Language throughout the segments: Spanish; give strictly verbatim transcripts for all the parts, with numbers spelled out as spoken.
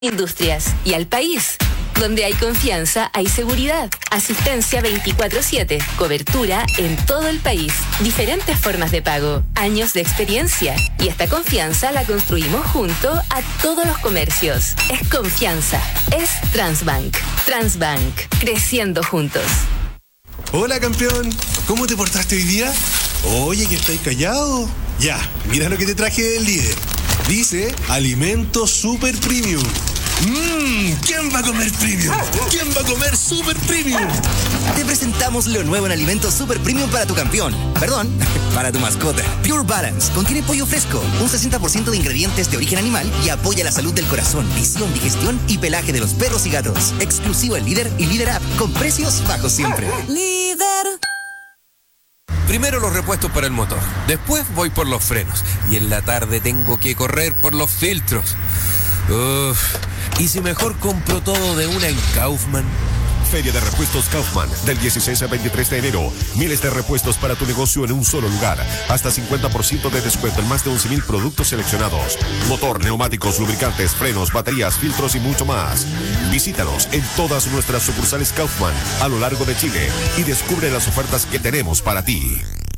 Industrias y al país. Donde hay confianza, hay seguridad. Asistencia veinticuatro siete. Cobertura en todo el país. Diferentes formas de pago. Años de experiencia. Y esta confianza la construimos junto a todos los comercios. Es confianza. Es Transbank. Transbank. Creciendo juntos. Hola, campeón. ¿Cómo te portaste hoy día? Oye, que estáis callado. Ya, mira lo que te traje del líder. Dice Alimento Super Premium. Mmm, ¿quién va a comer premium? ¿Quién va a comer super premium? Te presentamos lo nuevo en Alimentos Super Premium para tu campeón. Perdón, para tu mascota. Pure Balance contiene pollo fresco, un sesenta por ciento de ingredientes de origen animal y apoya la salud del corazón, visión, digestión y pelaje de los perros y gatos. Exclusivo en Líder y Líder App, con precios bajos siempre. Líder. Primero los repuestos para el motor, después voy por los frenos y en la tarde tengo que correr por los filtros. Uff, ¿y si mejor compro todo de una en Kaufman? Feria de Repuestos Kaufman, del dieciséis al veintitrés de enero. Miles de repuestos para tu negocio en un solo lugar. Hasta cincuenta por ciento de descuento en más de once mil productos seleccionados. Motor, neumáticos, lubricantes, frenos, baterías, filtros y mucho más. Visítanos en todas nuestras sucursales Kaufman a lo largo de Chile y descubre las ofertas que tenemos para ti.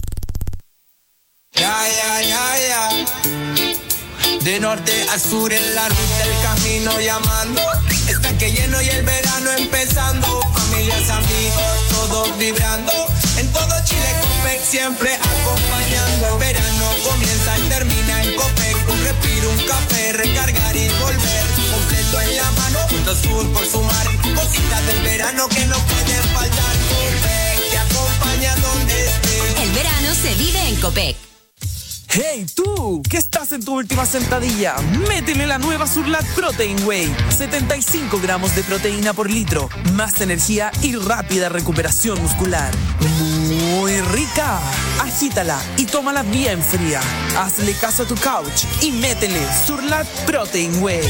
Ya, ya, ya, ya. De norte a sur en la ruta del camino llamando. Está que lleno y el verano empezando. Familias, amigos, todos vibrando. En todo Chile Copec siempre acompañando. Verano comienza y termina en Copec. Un respiro, un café, recargar y volver. Completo en la mano, junto sur por sumar. Cositas del verano que no pueden faltar. Copec te acompaña donde estés. El verano se vive en Copec. ¡Hey tú! ¿Qué estás en tu última sentadilla? ¡Métele la nueva Surlat Protein Whey! setenta y cinco gramos de proteína por litro, más energía y rápida recuperación muscular. ¡Muy rica! Agítala y tómala bien fría. Hazle caso a tu couch y métele Surlat Protein Whey.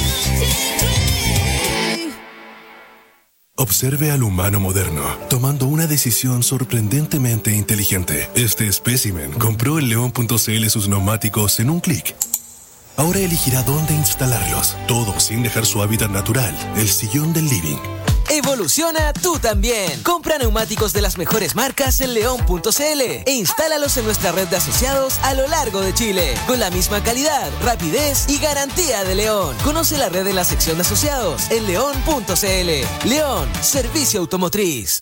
Observe al humano moderno, tomando una decisión sorprendentemente inteligente. Este espécimen compró en león punto c l sus neumáticos en un clic. Ahora elegirá dónde instalarlos, todo sin dejar su hábitat natural, el sillón del living. Evoluciona tú también. Compra neumáticos de las mejores marcas en león punto c l e instálalos en nuestra red de asociados a lo largo de Chile, con la misma calidad, rapidez y garantía de León. Conoce la red en la sección de asociados en león punto c l. León, servicio automotriz.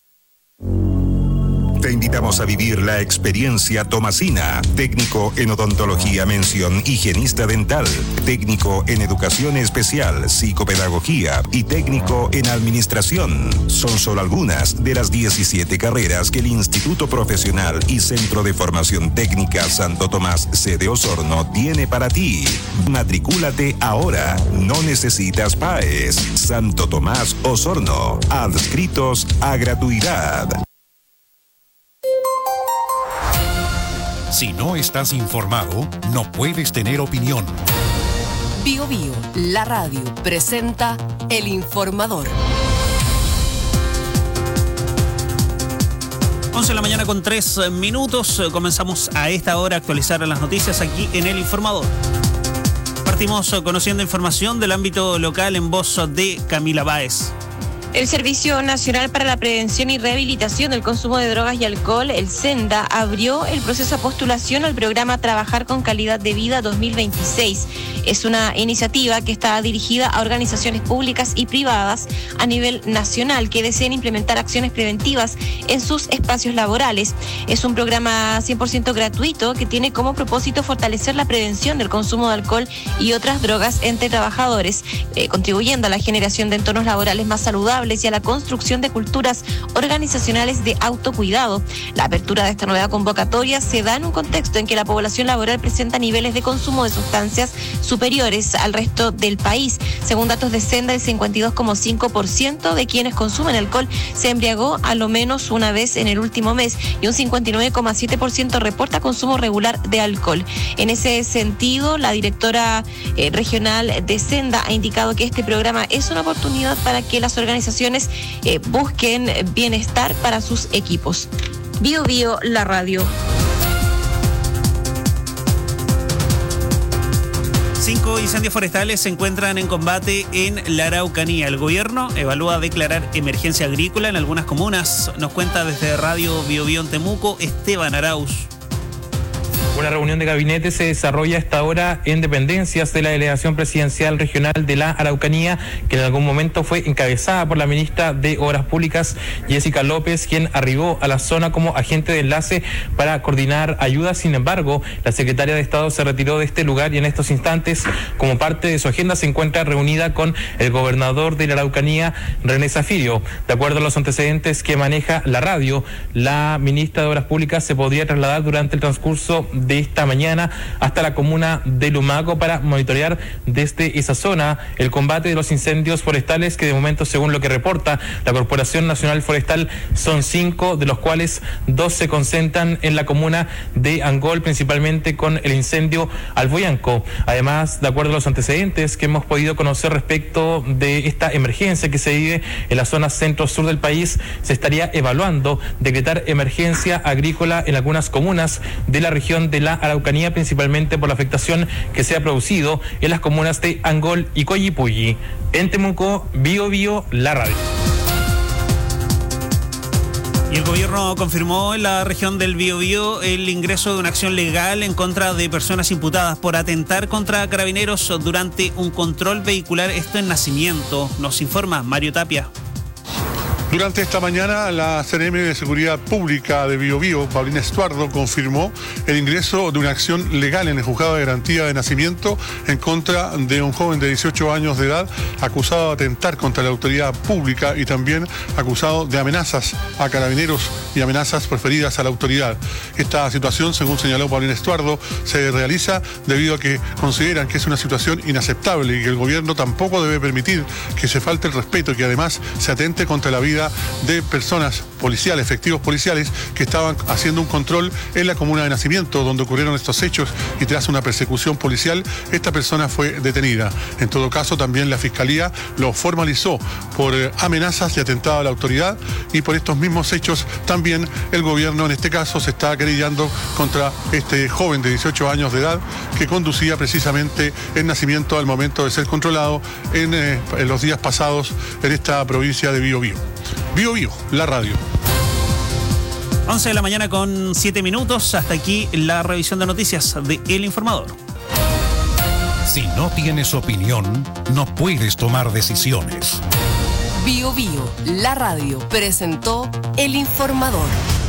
Te invitamos a vivir la experiencia Tomasina, técnico en odontología mención higienista dental, técnico en educación especial, psicopedagogía y técnico en administración. Son solo algunas de las diecisiete carreras que el Instituto Profesional y Centro de Formación Técnica Santo Tomás sede Osorno tiene para ti. Matricúlate ahora, no necesitas P A E S. Santo Tomás Osorno, adscritos a gratuidad. Si no estás informado, no puedes tener opinión. Bio Bio, la radio, presenta El Informador. once de la mañana con tres minutos. Comenzamos a esta hora a actualizar las noticias aquí en El Informador. Partimos conociendo información del ámbito local en voz de Camila Báez. El Servicio Nacional para la Prevención y Rehabilitación del Consumo de Drogas y Alcohol, el SENDA, abrió el proceso de postulación al programa Trabajar con Calidad de Vida dos mil veintiséis. Es una iniciativa que está dirigida a organizaciones públicas y privadas a nivel nacional que deseen implementar acciones preventivas en sus espacios laborales. Es un programa cien por ciento gratuito que tiene como propósito fortalecer la prevención del consumo de alcohol y otras drogas entre trabajadores, eh, contribuyendo a la generación de entornos laborales más saludables y a la construcción de culturas organizacionales de autocuidado. La apertura de esta nueva convocatoria se da en un contexto en que la población laboral presenta niveles de consumo de sustancias superiores al resto del país. Según datos de SENDA, el cincuenta y dos coma cinco por ciento de quienes consumen alcohol se embriagó a lo menos una vez en el último mes y un cincuenta y nueve coma siete por ciento reporta consumo regular de alcohol. En ese sentido, la directora eh, regional de SENDA ha indicado que este programa es una oportunidad para que las organizaciones eh, busquen bienestar para sus equipos. Bio Bio, la radio. Cinco incendios forestales se encuentran en combate en la Araucanía. El gobierno evalúa declarar emergencia agrícola en algunas comunas. Nos cuenta desde Radio Bio Bio en Temuco, Esteban Arauz. Una reunión de gabinete se desarrolla a esta hora en dependencias de la Delegación Presidencial Regional de la Araucanía, que en algún momento fue encabezada por la ministra de Obras Públicas, Jessica López, quien arribó a la zona como agente de enlace para coordinar ayudas. Sin embargo, la secretaria de Estado se retiró de este lugar y en estos instantes, como parte de su agenda, se encuentra reunida con el gobernador de la Araucanía, René Zafirio. De acuerdo a los antecedentes que maneja la radio, la ministra de Obras Públicas se podría trasladar durante el transcurso de esta mañana hasta la comuna de Lumaco para monitorear desde esa zona el combate de los incendios forestales, que de momento, según lo que reporta la Corporación Nacional Forestal, son cinco, de los cuales dos se concentran en la comuna de Angol, principalmente con el incendio Alboyanco. Además, de acuerdo a los antecedentes que hemos podido conocer respecto de esta emergencia que se vive en la zona centro-sur del país, se estaría evaluando decretar emergencia agrícola en algunas comunas de la región de la Araucanía, principalmente por la afectación que se ha producido en las comunas de Angol y Coyipulli. En Temuco, Bio Bio, la radio. Y el gobierno confirmó en la región del Biobío el ingreso de una acción legal en contra de personas imputadas por atentar contra carabineros durante un control vehicular, esto en Nacimiento. Nos informa Mario Tapia. Durante esta mañana, la C N M de Seguridad Pública de Bio Bio, Paulina Estuardo, confirmó el ingreso de una acción legal en el Juzgado de Garantía de Nacimiento en contra de un joven de dieciocho años de edad acusado de atentar contra la autoridad pública y también acusado de amenazas a carabineros y amenazas proferidas a la autoridad. Esta situación, según señaló Paulina Estuardo, se realiza debido a que consideran que es una situación inaceptable y que el gobierno tampoco debe permitir que se falte el respeto y que además se atente contra la vida de personas policiales, efectivos policiales que estaban haciendo un control en la comuna de Nacimiento, donde ocurrieron estos hechos, y tras una persecución policial, esta persona fue detenida. En todo caso, también la Fiscalía lo formalizó por eh, amenazas y atentado a la autoridad, y por estos mismos hechos también el gobierno en este caso se está querellando contra este joven de dieciocho años de edad que conducía precisamente en Nacimiento al momento de ser controlado en, eh, en los días pasados en esta provincia de Bio Bio. Bio Bio, la radio. once de la mañana con siete minutos. Hasta aquí la revisión de noticias de El Informador. Si no tienes opinión, no puedes tomar decisiones. Bio Bio, la radio, presentó El Informador.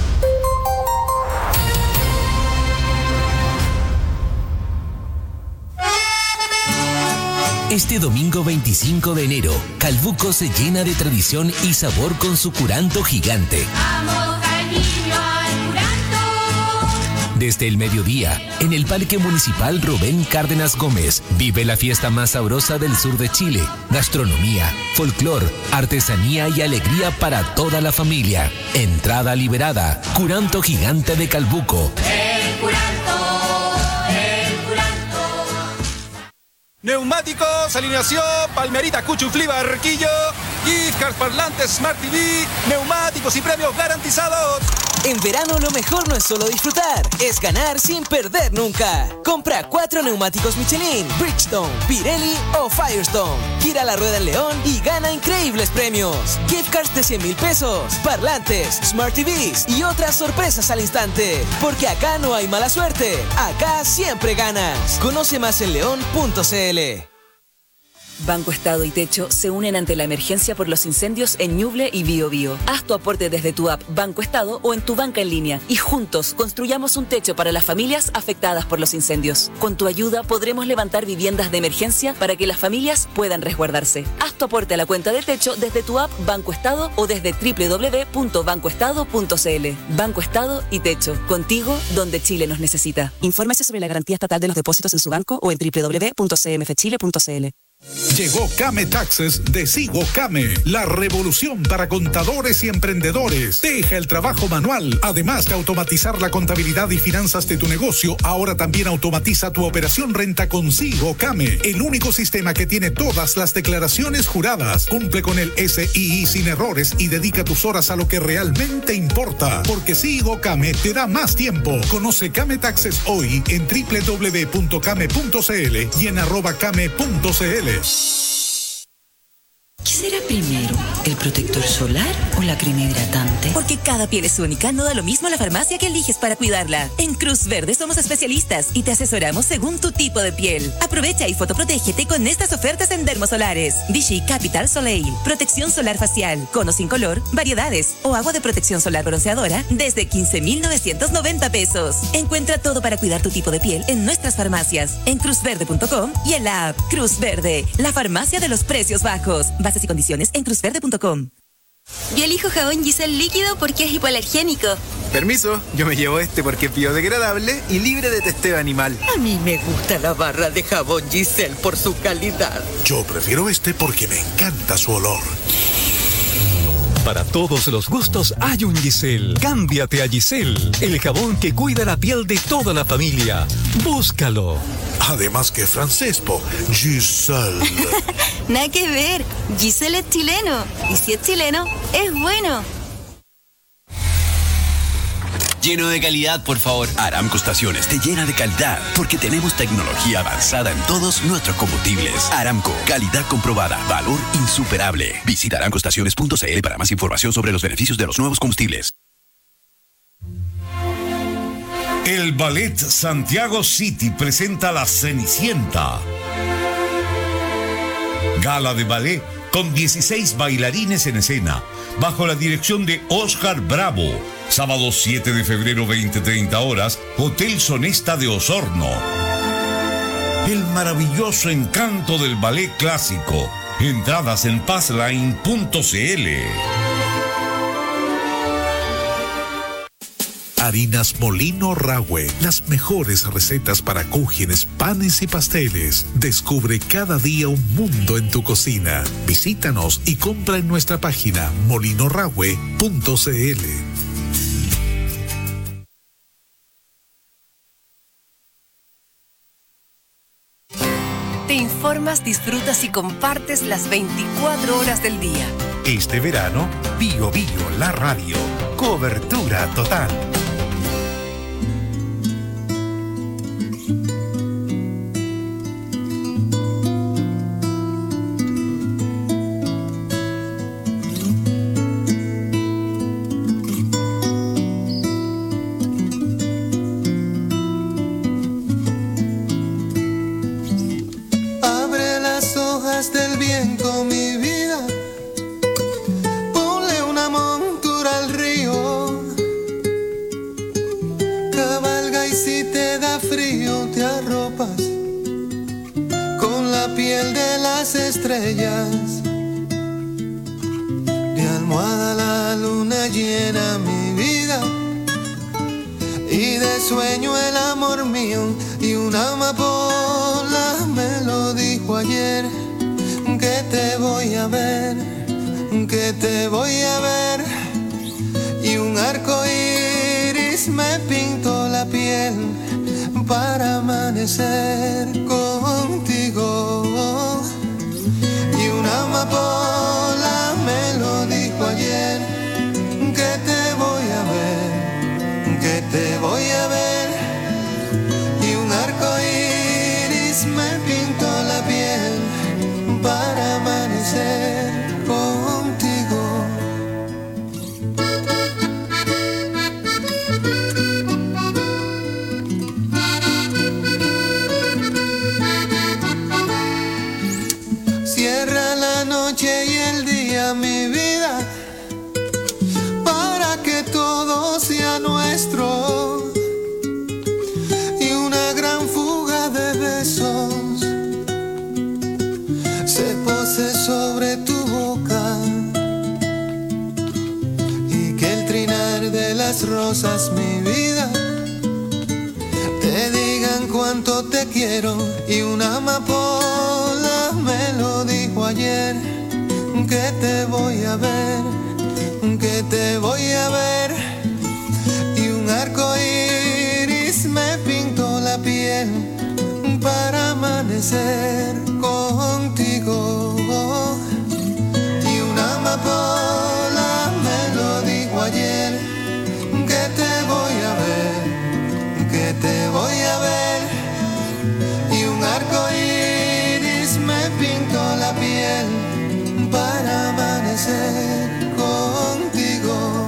Este domingo veinticinco de enero, Calbuco se llena de tradición y sabor con su curanto gigante. ¡Vamos, cariño, al curanto! Desde el mediodía, en el Parque Municipal Rubén Cárdenas Gómez, vive la fiesta más sabrosa del sur de Chile. Gastronomía, folclor, artesanía y alegría para toda la familia. Entrada liberada. Curanto gigante de Calbuco. El curanto. Neumáticos, alineación, Palmerita, Cuchuflí, Barquillo, gift cards, parlantes, Smart T V, neumáticos y premios garantizados. En verano lo mejor no es solo disfrutar, es ganar sin perder nunca. Compra cuatro neumáticos Michelin, Bridgestone, Pirelli o Firestone. Gira la rueda en León y gana increíbles premios. Gift cards de cien mil pesos, parlantes, Smart T Vs y otras sorpresas al instante. Porque acá no hay mala suerte, acá siempre ganas. Conoce más en león punto c l. Banco Estado y Techo se unen ante la emergencia por los incendios en Ñuble y Bio Bio. Haz tu aporte desde tu app Banco Estado o en tu banca en línea y juntos construyamos un techo para las familias afectadas por los incendios. Con tu ayuda podremos levantar viviendas de emergencia para que las familias puedan resguardarse. Haz tu aporte a la cuenta de techo desde tu app Banco Estado o desde doble u doble u doble u punto banco estado punto c l. Banco Estado y Techo, contigo donde Chile nos necesita. Infórmese sobre la garantía estatal de los depósitos en su banco o en doble u doble u doble u punto c m f chile punto c l. Llegó Came Taxes de Sigo Came, la revolución para contadores y emprendedores. Deja el trabajo manual. Además de automatizar la contabilidad y finanzas de tu negocio, ahora también automatiza tu operación renta con Sigo Came, el único sistema que tiene todas las declaraciones juradas. Cumple con el S I I sin errores y dedica tus horas a lo que realmente importa. Porque Sigo Came te da más tiempo. Conoce Came Taxes hoy en doble u doble u doble u punto came punto c l y en arroba came punto c l. ¿Qué será primero? ¿El protector solar o la crema hidratante? Porque cada piel es única, no da lo mismo la farmacia que eliges para cuidarla. En Cruz Verde somos especialistas y te asesoramos según tu tipo de piel. Aprovecha y fotoprotégete con estas ofertas en Dermosolares. Vichy Capital Soleil, protección solar facial, cono sin color, variedades o agua de protección solar bronceadora desde quince mil novecientos noventa pesos. Encuentra todo para cuidar tu tipo de piel en nuestras farmacias, en cruz verde punto com y en la app Cruz Verde, la farmacia de los precios bajos. Bases y condiciones en cruz verde punto com. Yo elijo jabón Giselle líquido porque es hipoalergénico. Permiso, yo me llevo este porque es biodegradable y libre de testeo animal. A mí me gusta la barra de jabón Giselle por su calidad. Yo prefiero este porque me encanta su olor. Para todos los gustos hay un Giselle. Cámbiate a Giselle, el jabón que cuida la piel de toda la familia. Búscalo. Además que francés, po. Giselle. Nada que ver. Giselle es chileno. Y si es chileno, es bueno. Lleno de calidad, por favor. Aramco Estaciones te llena de calidad porque tenemos tecnología avanzada en todos nuestros combustibles. Aramco, calidad comprobada, valor insuperable. Visita aramco estaciones punto c l para más información sobre los beneficios de los nuevos combustibles. El Ballet Santiago City presenta La Cenicienta. Gala de ballet con dieciséis bailarines en escena, bajo la dirección de Oscar Bravo. Sábado siete de febrero, veinte treinta horas, Hotel Sonesta de Osorno. El maravilloso encanto del ballet clásico. Entradas en passline punto c l. Harinas Molino Rahue, las mejores recetas para cúgenes, panes y pasteles. Descubre cada día un mundo en tu cocina. Visítanos y compra en nuestra página molino rahue punto c l. Te informas, disfrutas y compartes las veinticuatro horas del día. Este verano, Bio Bio, la radio. Cobertura total. Del viento, mi vida, ponle una montura al río, cabalga y si te da frío te arropas con la piel de las estrellas, de almohada la luna llena mi vida y de sueño el amor mío, y una amapola me lo dijo ayer, que te voy a ver, que te voy a ver, y un arco iris me pintó la piel para amanecer contigo, y una amapola me lo dijo ayer, que te voy a ver, que te voy a ver, y un arco iris me pintó la piel para amanecer contigo. Cierra la noche y el día, mi vida, para que todo sea nuestro, y una gran fuga de besos se pose sobre tu boca, y que el trinar de las rosas, mi vida, te digan cuánto te quiero, y una amapola me lo ayer que te voy a ver, que te voy a ver, y un arco iris me pintó la piel para amanecer contigo, y una amapola me lo dijo ayer que te voy a ver, que te voy a ver, y un arco iris me pintó la piel para amanecer contigo.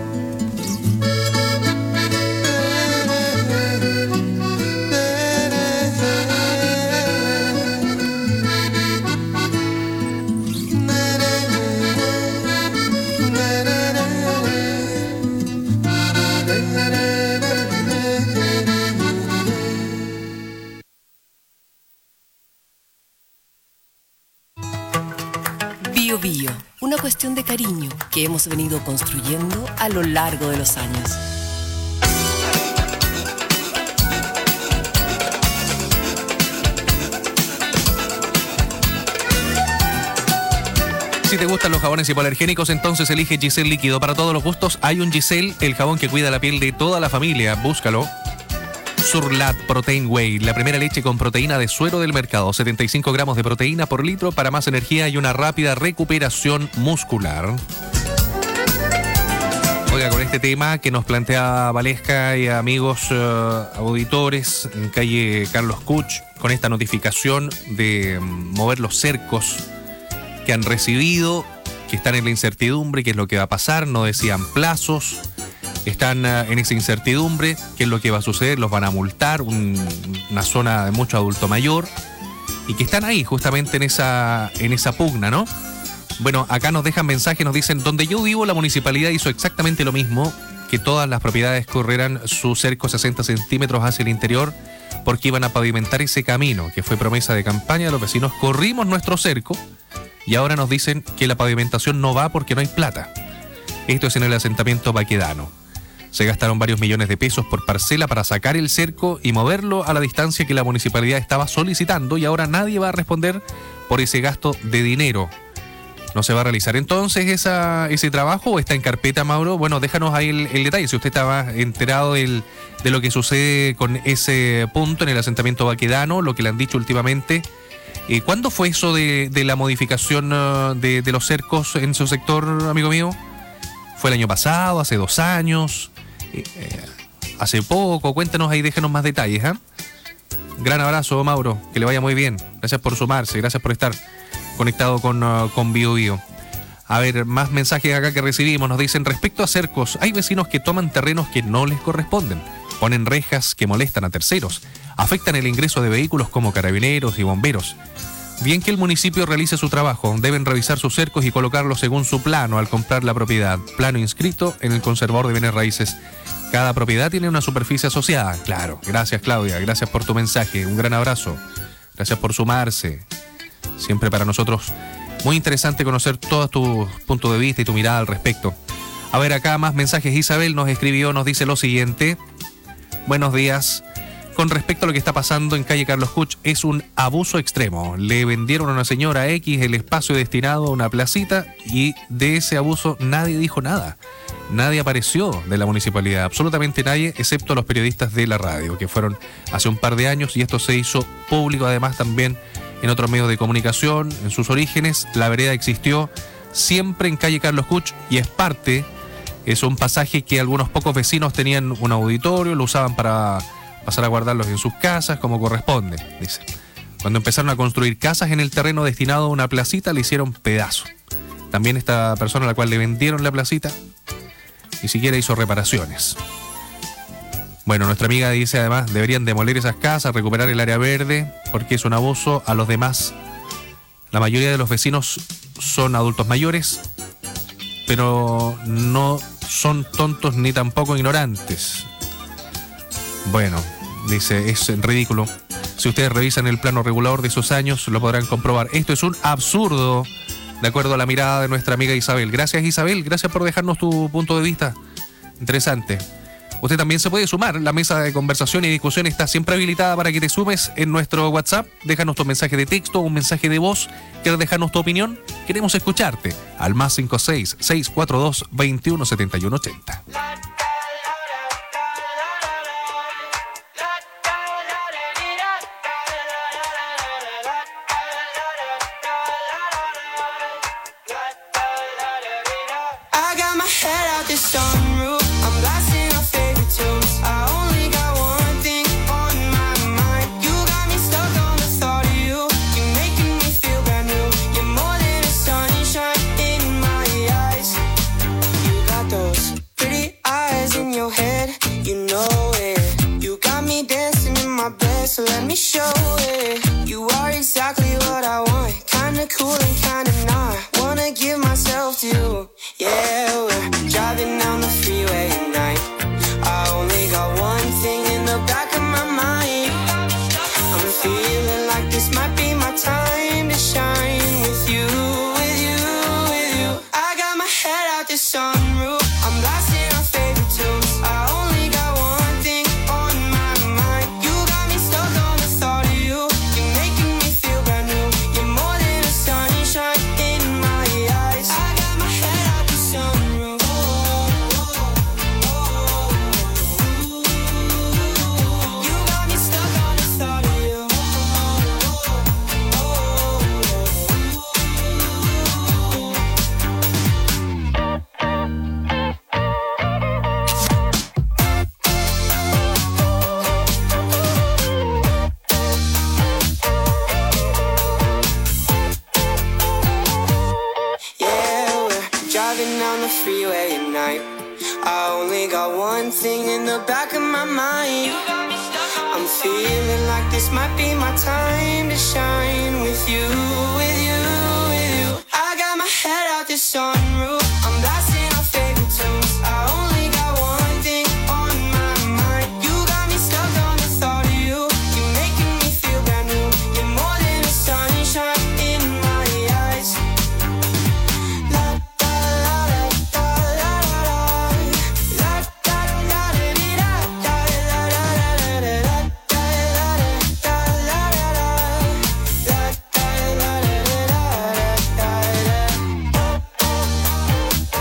Bio Bio, una cuestión de cariño que hemos venido construyendo a lo largo de los años. Si te gustan los jabones hipoalergénicos, entonces elige Giselle Líquido. Para todos los gustos hay un Giselle, el jabón que cuida la piel de toda la familia. Búscalo. Surlat Protein Whey, la primera leche con proteína de suero del mercado. setenta y cinco gramos de proteína por litro para más energía y una rápida recuperación muscular. Oiga, con este tema que nos plantea Valesca y amigos uh, auditores en calle Carlos Kuch, con esta notificación de um, mover los cercos que han recibido, que están en la incertidumbre, qué es lo que va a pasar, no decían plazos. Están uh, en esa incertidumbre, qué es lo que va a suceder, los van a multar, un, una zona de mucho adulto mayor, y que están ahí justamente en esa, en esa pugna, ¿no? Bueno, acá nos dejan mensajes, nos dicen, donde yo vivo la municipalidad hizo exactamente lo mismo, que todas las propiedades corrieran su cerco sesenta centímetros hacia el interior, porque iban a pavimentar ese camino, que fue promesa de campaña de los vecinos. Corrimos nuestro cerco, y ahora nos dicen que la pavimentación no va porque no hay plata. Esto es en el asentamiento Baquedano. Se gastaron varios millones de pesos por parcela para sacar el cerco y moverlo a la distancia que la municipalidad estaba solicitando, y ahora nadie va a responder por ese gasto de dinero. ¿No se va a realizar entonces esa, ese trabajo o está en carpeta, Mauro? Bueno, déjanos ahí el, el detalle, si usted estaba enterado del, de lo que sucede con ese punto en el asentamiento Baquedano, lo que le han dicho últimamente. Eh, ¿Cuándo fue eso de, de la modificación uh, de, de los cercos en su sector, amigo mío? ¿Fue el año pasado, hace dos años? Eh, hace poco, cuéntanos ahí, déjenos más detalles, ¿eh? Gran abrazo, Mauro, que le vaya muy bien. Gracias por sumarse, gracias por estar conectado con, uh, con Bio Bio. A ver, más mensajes acá que recibimos. Nos dicen, respecto a cercos, hay vecinos que toman terrenos que no les corresponden, ponen rejas que molestan a terceros, afectan el ingreso de vehículos como carabineros y bomberos. Bien que el municipio realice su trabajo, deben revisar sus cercos y colocarlos según su plano al comprar la propiedad. Plano inscrito en el conservador de bienes raíces. Cada propiedad tiene una superficie asociada. Claro, gracias Claudia, gracias por tu mensaje. Un gran abrazo. Gracias por sumarse. Siempre para nosotros muy interesante conocer todos tus puntos de vista y tu mirada al respecto. A ver, acá más mensajes. Isabel nos escribió, nos dice lo siguiente. Buenos días. Con respecto a lo que está pasando en calle Carlos Kuch, es un abuso extremo. Le vendieron a una señora X el espacio destinado a una placita y de ese abuso nadie dijo nada. Nadie apareció de la municipalidad, absolutamente nadie, excepto los periodistas de la radio, que fueron hace un par de años, y esto se hizo público además también en otros medios de comunicación. En sus orígenes, la vereda existió siempre en calle Carlos Kuch y es parte, es un pasaje que algunos pocos vecinos tenían un auditorio, lo usaban para pasar a guardarlos en sus casas como corresponde, dice. Cuando empezaron a construir casas en el terreno destinado a una placita, le hicieron pedazo. También esta persona a la cual le vendieron la placita ni siquiera hizo reparaciones. Bueno, nuestra amiga dice además, deberían demoler esas casas, recuperar el área verde, porque es un abuso a los demás. La mayoría de los vecinos son adultos mayores, pero no son tontos ni tampoco ignorantes. Bueno, dice, es ridículo. Si ustedes revisan el plano regulador de esos años, lo podrán comprobar. Esto es un absurdo, de acuerdo a la mirada de nuestra amiga Isabel. Gracias, Isabel, gracias por dejarnos tu punto de vista. Interesante. Usted también se puede sumar. La mesa de conversación y discusión está siempre habilitada para que te sumes en nuestro WhatsApp. Déjanos tu mensaje de texto, un mensaje de voz. ¿Quieres dejarnos tu opinión? Queremos escucharte. Al más cinco seis, seis cuatro dos, veintiuno setenta y uno ochenta. So let me show it. You are exactly what I want. Kinda cool and kinda not. Wanna give myself to you. Yeah, we're driving down the freeway at night. I only got one thing in the back of my mind. I'm feeling like this might be my time to shine with you, with you, with you. I got my head out the sunroof. I'm blasting our favorite tunes. I only got one thing on my mind. You got me stuck on the thought of you. You're making me feel brand new. You're more than a sunshine in my eyes. I got my head out the sunroof. You got me stuck on the thought of you. Yeah, we're driving down the freeway at night. I only got one thing in the back of my mind. I'm feeling like this might be my time to shine with you, with you, with you. I got my head out the sunroof. I'm blasting our favorite tunes. I only got one thing on my mind. You got me stuck on the thought of you. You're making me feel brand new. You're more than a sunshine in my eyes. La da la la da la la la. La da la da dee da da la la la la la. La da la da la la la. La da la la la da da.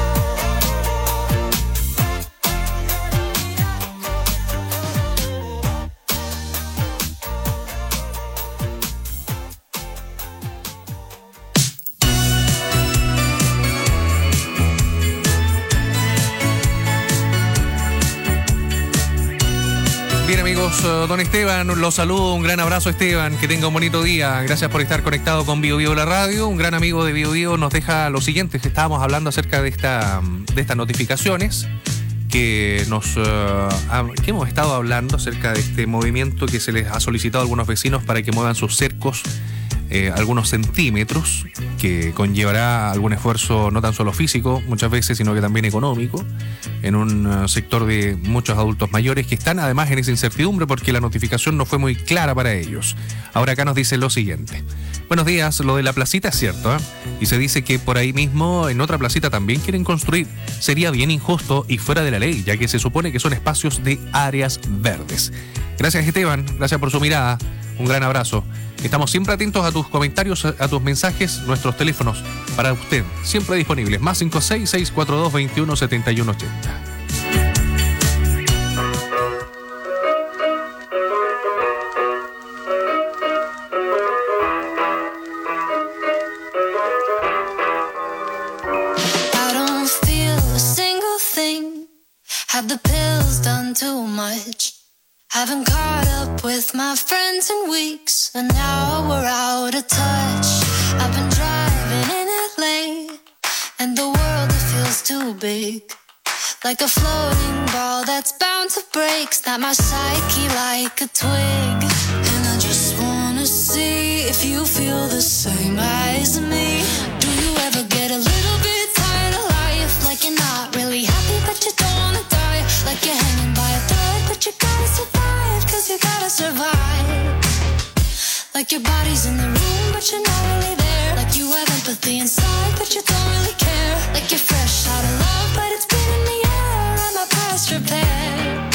Bien amigos, eh, don Esteban, los saludo, un gran abrazo Esteban, que tenga un bonito día, gracias por estar conectado con Bio Bio la radio. Un gran amigo de Bio Bio nos deja lo siguiente, que estábamos hablando acerca de, esta, de estas notificaciones que, nos, eh, ha- que hemos estado hablando acerca de este movimiento que se les ha solicitado a algunos vecinos para que muevan sus cercos eh, algunos centímetros, que conllevará algún esfuerzo no tan solo físico muchas veces, sino que también económico, en un eh, sector de muchos adultos mayores que están además en esa incertidumbre porque la notificación no fue muy clara para ellos. Ahora acá nos dice lo siguiente. Buenos días, lo de la placita es cierto, ¿eh? Y se dice que por ahí mismo en otra placita también quieren construir. Sería bien injusto y fuera de la ley, ya que se supone que son espacios de áreas verdes. Gracias Esteban, gracias por su mirada, un gran abrazo. Estamos siempre atentos a tus comentarios, a a tus mensajes, nuestros teléfonos para usted, siempre disponibles, más cinco seis, seis cuatro dos, veintiuno setenta y uno ochenta. I don't feel a single thing. Have the pills done too much? Haven't caught up with my friends in weeks, and now we're out of touch. I've been driving in L A, and the world it feels too big. Like a floating ball that's bound to break. Snap my psyche like a twig. And I just wanna see if you feel the same as me. Do you ever get a little bit tired of life? Like you're not really happy but you don't wanna die. Like you're hanging by a thread but you gotta survive. Cause you gotta survive. Like your body's in the room but you're not really there. Like you have empathy inside but you don't really care. Like you're fresh out of love but it's been in the air and my past repair.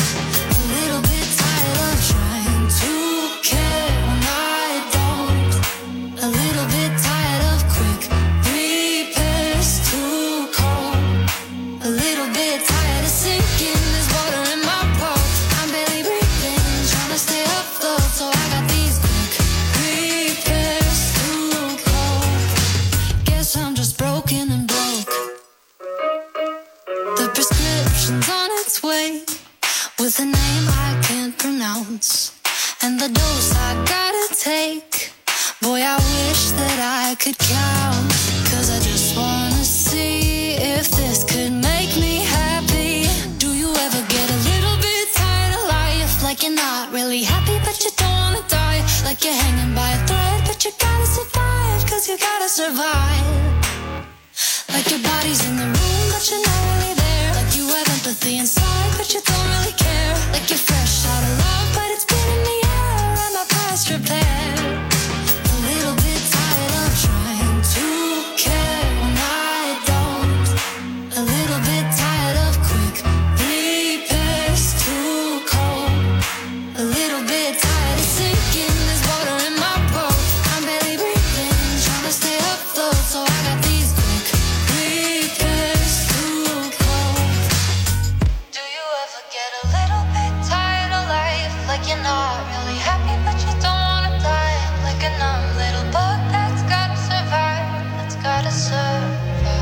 with a name I can't pronounce, and the dose I gotta take. Boy, I wish that I could count, cause I just wanna see if this could make me happy. Do you ever get a little bit tired of life? Like you're not really happy, but you don't wanna die. Like you're hanging by a thread, but you gotta survive, cause you gotta survive. Like your body's in the room, but you're not really there. Like you have empathy inside, but you don't really care. Like you're fresh out of love, but it's been in the air and my past repaired. A little bit tired of trying to care when I don't. A little bit tired of quick repairs, too cold. A little bit tired of sinking, there's water in my boat. I'm barely breathing, trying to stay afloat, so I got these quick repairs, too cold. Do you ever get a little bit tired of life? Like you're not really happy, but you don't wanna die. Like a numb little bug that's gotta survive, that's gotta survive.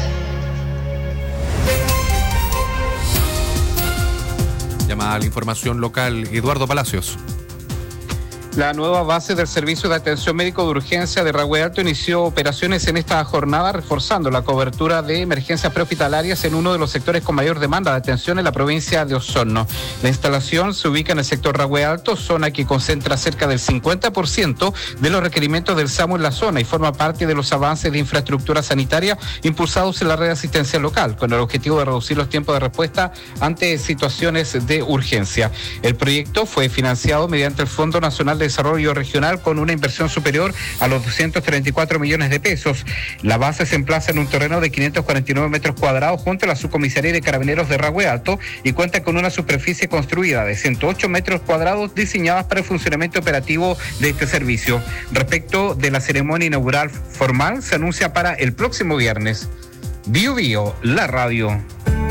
Llama a la información local, Eduardo Palacios. La nueva base del Servicio de Atención Médico de Urgencia de Rahue Alto inició operaciones en esta jornada, reforzando la cobertura de emergencias prehospitalarias en uno de los sectores con mayor demanda de atención en la provincia de Osorno. La instalación se ubica en el sector Rahue Alto, zona que concentra cerca del cincuenta por ciento de los requerimientos del SAMU en la zona y forma parte de los avances de infraestructura sanitaria impulsados en la red asistencial local, con el objetivo de reducir los tiempos de respuesta ante situaciones de urgencia. El proyecto fue financiado mediante el Fondo Nacional de Desarrollo Regional con una inversión superior a los doscientos treinta y cuatro millones de pesos. La base se emplaza en un terreno de quinientos cuarenta y nueve metros cuadrados junto a la subcomisaría de Carabineros de Rahue Alto y cuenta con una superficie construida de ciento ocho metros cuadrados diseñadas para el funcionamiento operativo de este servicio. Respecto de la ceremonia inaugural formal, se anuncia para el próximo viernes. Bio Bio, la radio.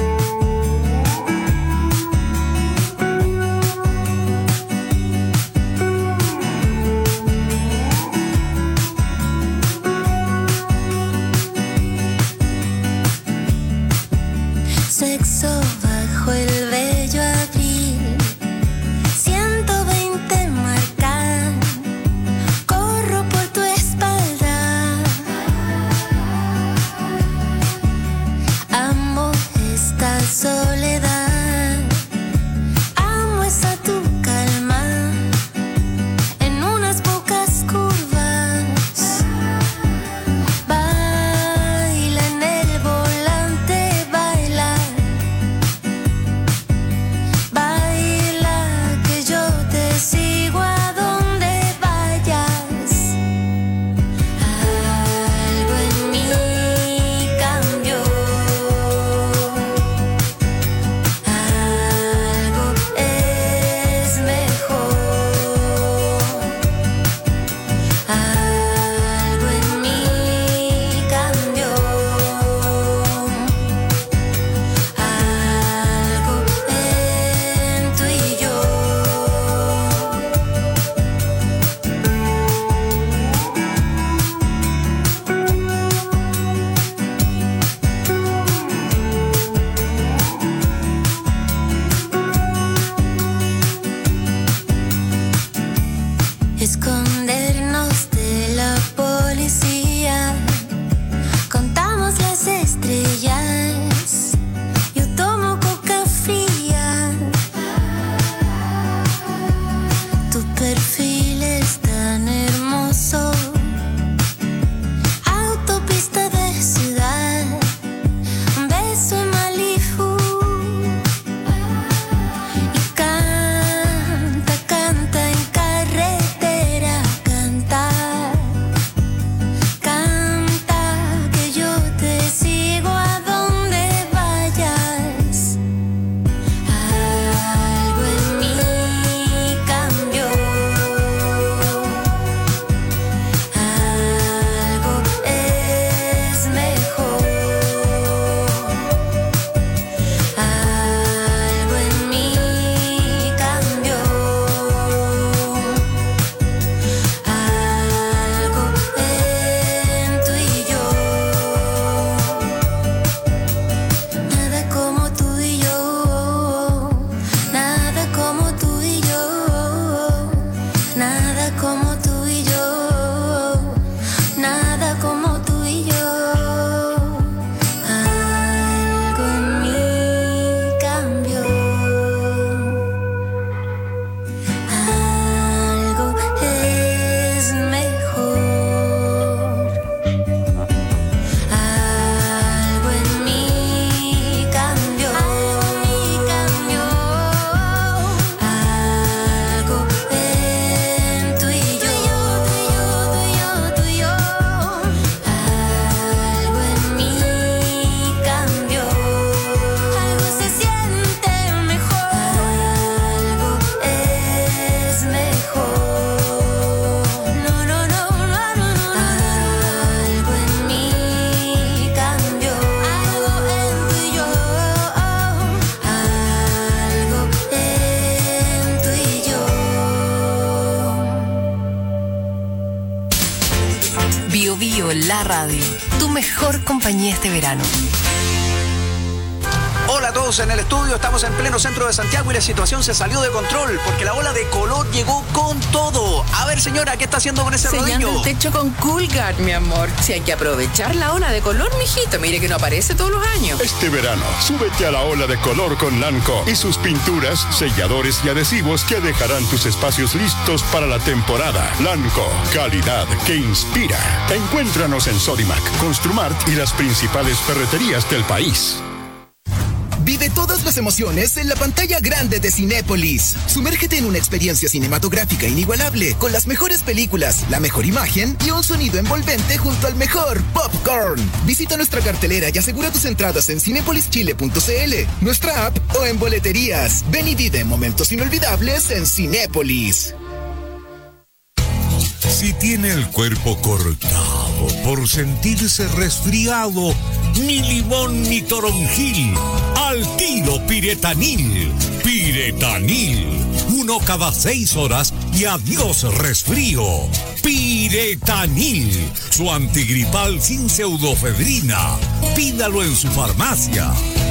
Sexo bajo el bello abril, ciento veinte marcan, corro por tu espalda. Amo esta soledad, amo esa tu calma, en unas pocas curvas. Baila en el volante, baila. Baila que yo te sigo a donde vayas. Algo en mí cambió. Algo es mejor. Algo en mí cambió. Algo en tú y yo. Escondernos de la policía, contamos las estrellas. Yo tomo coca fría. Tu perfil es tan hermoso. Autopista de ciudad, un beso en Malibu. Y canta, canta en carretera, canta. Canta que yo te sigo a radio, tu mejor compañía este verano. Hola a todos en el estudio, estamos en pleno centro de Santiago y la situación se salió de control porque la ola de color llegó con todo. A ver, señora, ¿qué está haciendo con ese rodillo? Sellando el techo con Coolguard, mi amor. Si hay que aprovechar la ola de color, mijito, mire que no aparece todos los años. Este verano, súbete a la ola de color con Lanco y sus pinturas, selladores y adhesivos que dejarán tus espacios listos para la temporada. Lanco, calidad que inspira. Encuéntranos en Sodimac, Construmart y las principales ferreterías del país. Vive todas las emociones en la pantalla grande de Cinépolis. Sumérgete en una experiencia cinematográfica inigualable, con las mejores películas, la mejor imagen y un sonido envolvente junto al mejor popcorn. Visita nuestra cartelera y asegura tus entradas en cinepolis chile punto c l, nuestra app o en boleterías. Ven y vive momentos inolvidables en Cinépolis. Si tiene el cuerpo cortado por sentirse resfriado, ni limón ni toronjil, al tiro Piretanil. Piretanil, uno cada seis horas y adiós resfrío. Piretanil, su antigripal sin pseudofedrina. Pídalo en su farmacia.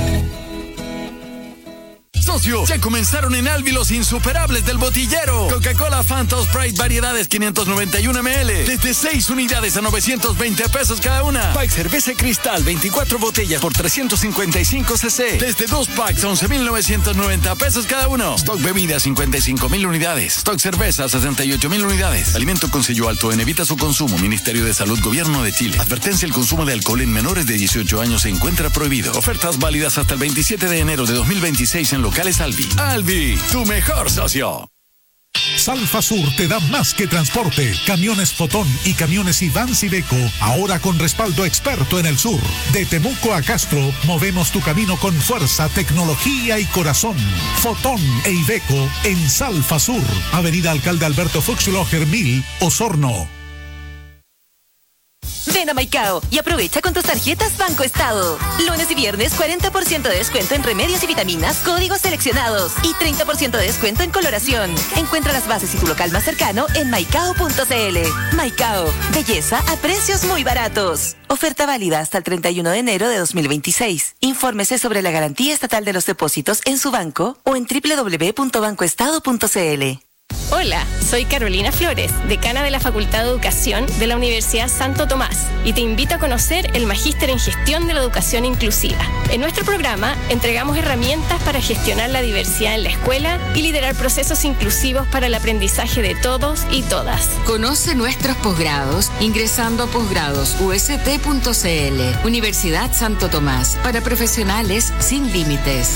Socio, ya comenzaron en Albi los insuperables del botillero. Coca-Cola, Fanta, Sprite, variedades quinientos noventa y uno mililitros. Desde seis unidades a novecientos veinte pesos cada una. Pack cerveza Cristal, veinticuatro botellas por trescientos cincuenta y cinco cc. Desde dos packs, once mil novecientos noventa pesos cada uno. Stock bebida, cincuenta y cinco mil unidades. Stock cerveza, sesenta y ocho mil unidades. Alimento con sello alto en evita su consumo. Ministerio de Salud, Gobierno de Chile. Advertencia: el consumo de alcohol en menores de dieciocho años se encuentra prohibido. Ofertas válidas hasta el veintisiete de enero de dos mil veintiséis en locales Albi. Albi, tu mejor socio. Salfasur te da más que transporte. Camiones Fotón y camiones Iván Iveco, ahora con respaldo experto en el sur. De Temuco a Castro, movemos tu camino con fuerza, tecnología y corazón. Fotón e Iveco en Salfasur, Avenida Alcalde Alberto Fuchsloger mil, Osorno. Ven a Maicao y aprovecha con tus tarjetas Banco Estado. Lunes y viernes cuarenta por ciento de descuento en remedios y vitaminas, códigos seleccionados y treinta por ciento de descuento en coloración. Encuentra las bases y tu local más cercano en maicao punto c l. Maicao, belleza a precios muy baratos. Oferta válida hasta el treinta y uno de enero de dos mil veintiséis. Infórmese sobre la garantía estatal de los depósitos en su banco o en doble u doble u doble u punto banco estado punto c l. Hola, soy Carolina Flores, decana de la Facultad de Educación de la Universidad Santo Tomás, y te invito a conocer el Magíster en Gestión de la Educación Inclusiva. En nuestro programa entregamos herramientas para gestionar la diversidad en la escuela y liderar procesos inclusivos para el aprendizaje de todos y todas. Conoce nuestros posgrados ingresando a posgrados u s t punto c l. Universidad Santo Tomás, para profesionales sin límites.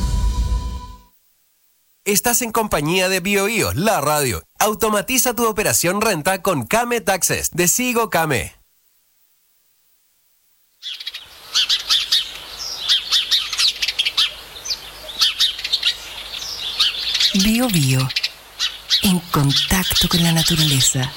Estás en compañía de BioBio, la radio. Automatiza tu operación renta con Kame Taxes de Sigo Kame. BioBio, en contacto con la naturaleza.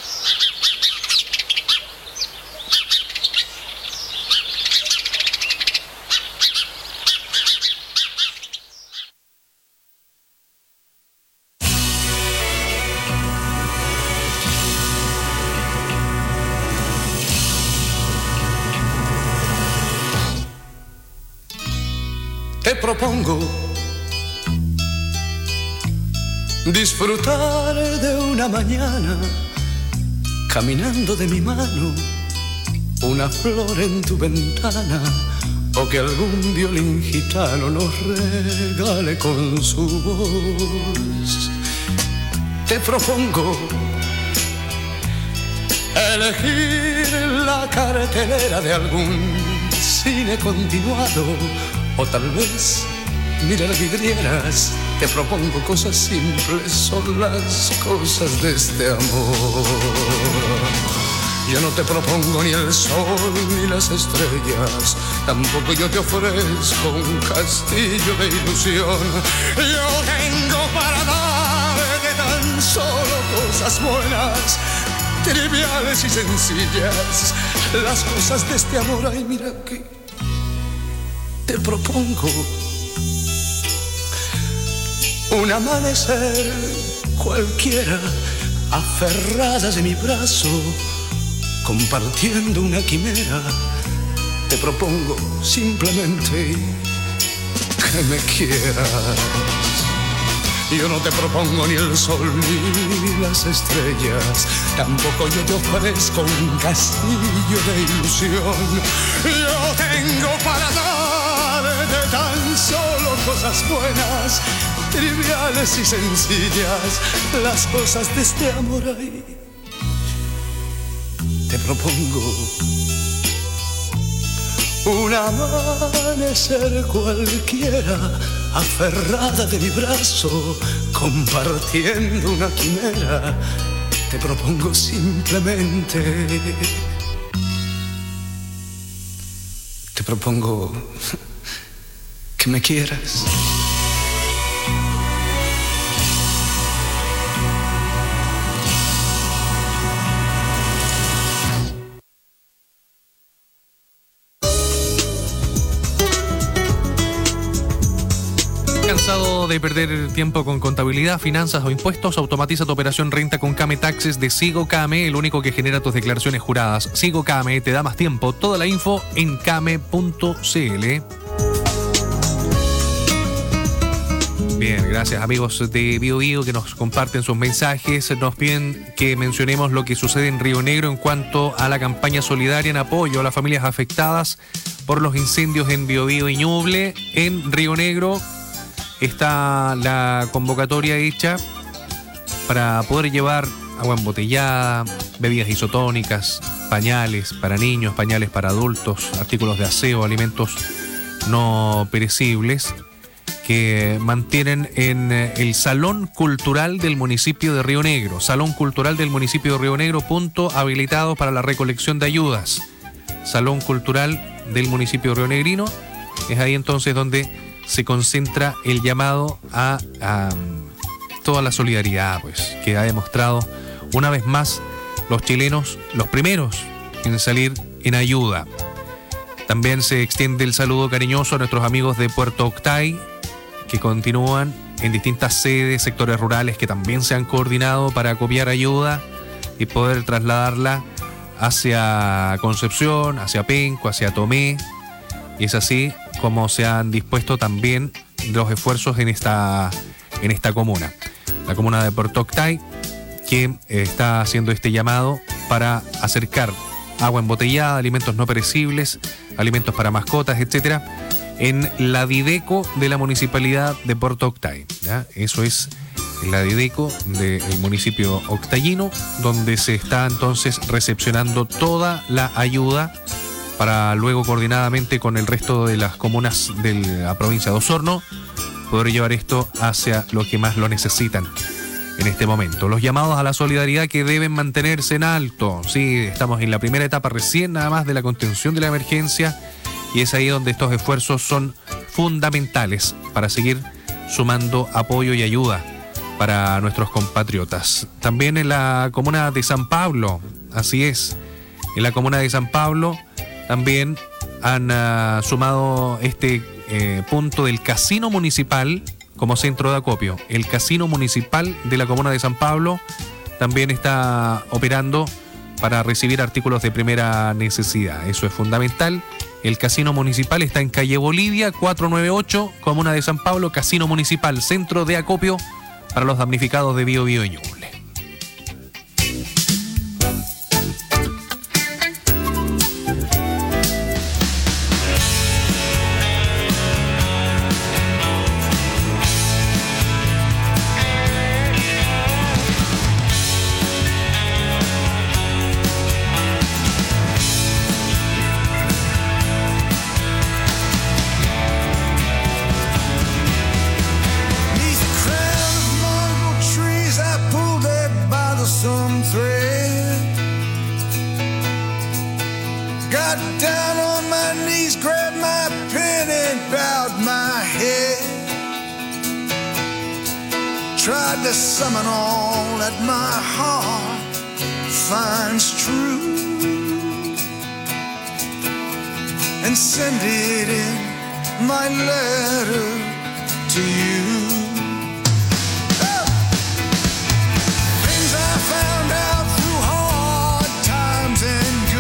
Te propongo disfrutar de una mañana caminando de mi mano, una flor en tu ventana, o que algún violín gitano nos regale con su voz. Te propongo elegir la cartelera de algún cine continuado, o tal vez mirar vidrieras. Te propongo cosas simples, son las cosas de este amor. Yo no te propongo ni el sol ni las estrellas, tampoco yo te ofrezco un castillo de ilusión. Yo tengo para darte tan solo cosas buenas, triviales y sencillas, las cosas de este amor. Ay, mira que te propongo un amanecer cualquiera, aferradas de mi brazo, compartiendo una quimera. Te propongo simplemente que me quieras. Yo no te propongo ni el sol ni las estrellas, tampoco yo te ofrezco un castillo de ilusión. Yo tengo para darte tan solo cosas buenas, triviales y sencillas, las cosas de este amor ahí. Te propongo un amanecer cualquiera, aferrada de mi brazo, compartiendo una quimera. Te propongo simplemente, te propongo que me quieras. ¿Cansado de perder tiempo con contabilidad, finanzas o impuestos? Automatiza tu operación renta con Came Taxes de Sigo Came, el único que genera tus declaraciones juradas. Sigo Came te da más tiempo. Toda la info en came punto cl. Bien, gracias amigos de Bio Bio que nos comparten sus mensajes. Nos piden que mencionemos lo que sucede en Río Negro en cuanto a la campaña solidaria en apoyo a las familias afectadas por los incendios en Bio Bio y Ñuble. En Río Negro está la convocatoria hecha para poder llevar agua embotellada, bebidas isotónicas, pañales para niños, pañales para adultos, artículos de aseo, alimentos no perecibles, que mantienen en el Salón Cultural del municipio de Río Negro. Salón Cultural del municipio de Río Negro, punto habilitado para la recolección de ayudas. Salón Cultural del municipio de Río Negrino, es ahí entonces donde se concentra el llamado a, a toda la solidaridad, pues, que ha demostrado una vez más los chilenos, los primeros en salir en ayuda. También se extiende el saludo cariñoso a nuestros amigos de Puerto Octay, que continúan en distintas sedes, sectores rurales que también se han coordinado para acopiar ayuda y poder trasladarla hacia Concepción, hacia Penco, hacia Tomé. Y es así como se han dispuesto también los esfuerzos en esta, en esta comuna. La comuna de Puerto Octay, que está haciendo este llamado para acercar agua embotellada, alimentos no perecibles, alimentos para mascotas, etcétera, en la Dideco de la Municipalidad de Puerto Octay, ¿ya? Eso es la Dideco del municipio octayino, donde se está entonces recepcionando toda la ayuda para luego coordinadamente con el resto de las comunas de la provincia de Osorno poder llevar esto hacia los que más lo necesitan en este momento. Los llamados a la solidaridad que deben mantenerse en alto. Sí, estamos en la primera etapa recién nada más de la contención de la emergencia y es ahí donde estos esfuerzos son fundamentales para seguir sumando apoyo y ayuda para nuestros compatriotas. También en la comuna de San Pablo, así es, en la comuna de San Pablo también han uh, sumado este eh, punto del casino municipal como centro de acopio. El casino municipal de la comuna de San Pablo también está operando para recibir artículos de primera necesidad. Eso es fundamental. El casino municipal está en calle Bolivia, cuatrocientos noventa y ocho, comuna de San Pablo, casino municipal, centro de acopio para los damnificados de Bio Bio y Ñuble. Tried to summon all that my heart finds true and send it in my letter to you. Oh! Things I found out through hard times and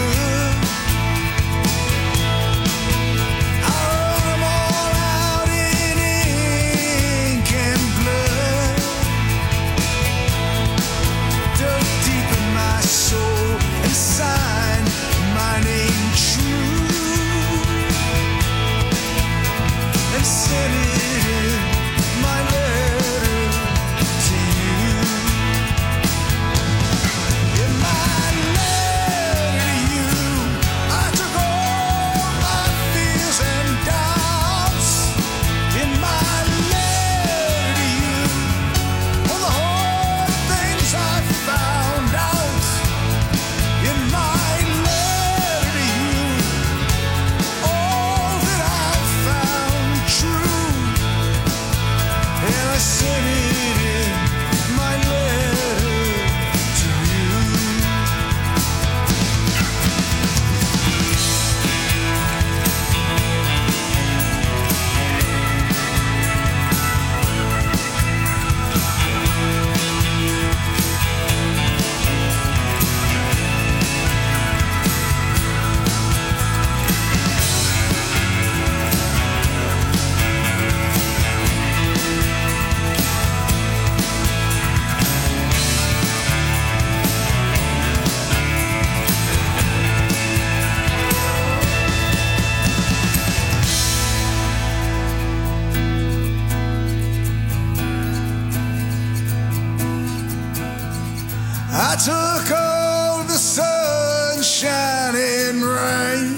I took all the sunshine and rain,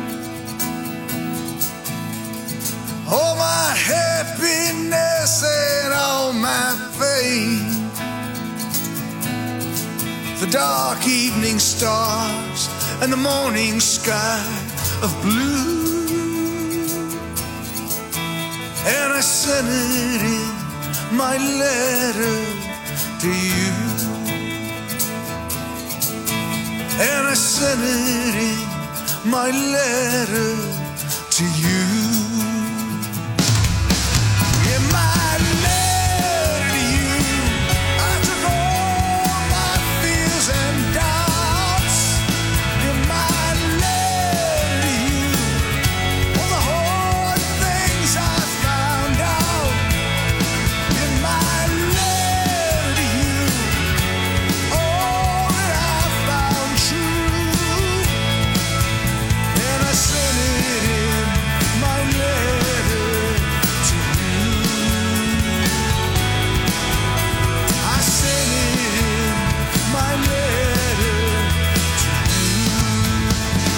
all my happiness and all my pain, the dark evening stars and the morning sky of blue, and I sent it in my letter to you, and I sent it in my letter to you. In my letter to you, I took all my fears and doubts. In my letter to you, all the hard things I found out. In my letter to you, all that I found true, and I sent it in my letter to you. I sent it in my letter to you.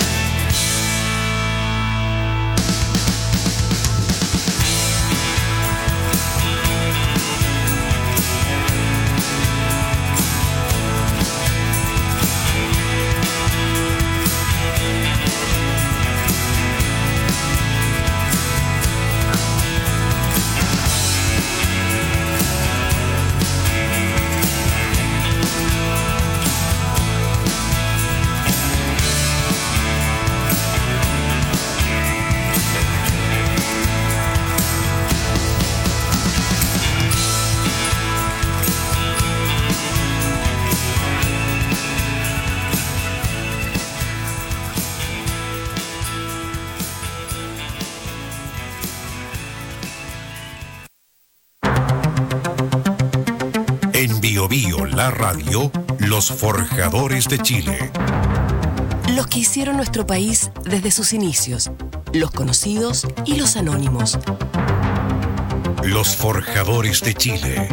En Bio Bio, la radio, los forjadores de Chile. Los que hicieron nuestro país desde sus inicios, los conocidos y los anónimos. Los forjadores de Chile.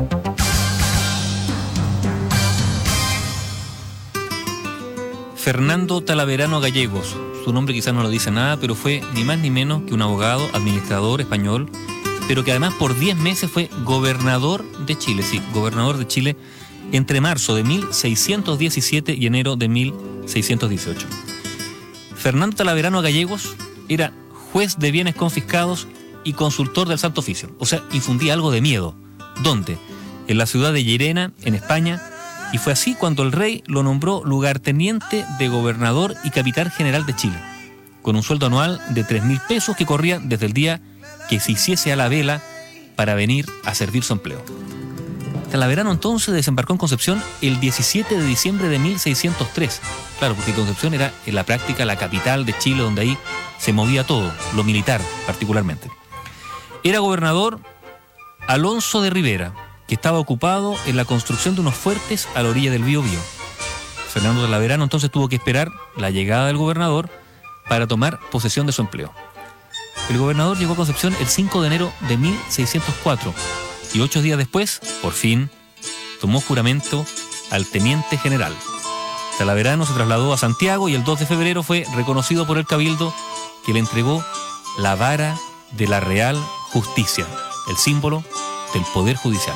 Fernando Talaverano Gallegos. Su nombre quizás no lo dice nada, pero fue ni más ni menos que un abogado, administrador español, pero que además por diez meses fue gobernador de Chile, sí, gobernador de Chile entre marzo de mil seiscientos diecisiete y enero de mil seiscientos dieciocho. Fernando Talaverano Gallegos era juez de bienes confiscados y consultor del Santo Oficio, o sea, infundía algo de miedo. ¿Dónde? En la ciudad de Llerena, en España, y fue así cuando el rey lo nombró lugarteniente de gobernador y capitán general de Chile, con un sueldo anual de tres mil pesos que corría desde el día que se hiciese a la vela para venir a servir su empleo. Talaverano entonces desembarcó en Concepción el diecisiete de diciembre de mil seiscientos tres. Claro, porque Concepción era en la práctica la capital de Chile, donde ahí se movía todo, lo militar particularmente. Era gobernador Alonso de Rivera, que estaba ocupado en la construcción de unos fuertes a la orilla del Biobío. Fernando Talaverano entonces tuvo que esperar la llegada del gobernador para tomar posesión de su empleo. El gobernador llegó a Concepción el cinco de enero de mil seiscientos cuatro y ocho días después, por fin, tomó juramento al teniente general. Talaverano se trasladó a Santiago y el dos de febrero fue reconocido por el Cabildo, que le entregó la vara de la Real Justicia, el símbolo del Poder Judicial.